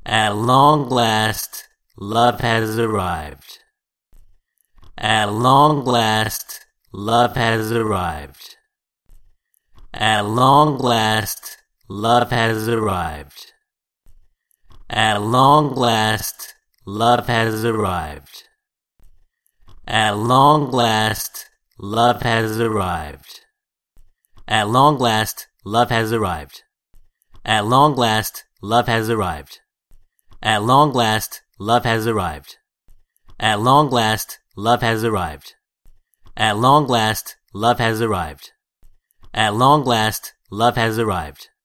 At long last, love has arrived. At long last, love has arrived. At long last, love has arrived. At long last, love has arrived. At long last, love has arrived. At long last, love has arrived. At long last, love has arrived. At long last, love has arrived. At long last, love has arrived. At long last, love has arrived. At long last, love has arrived.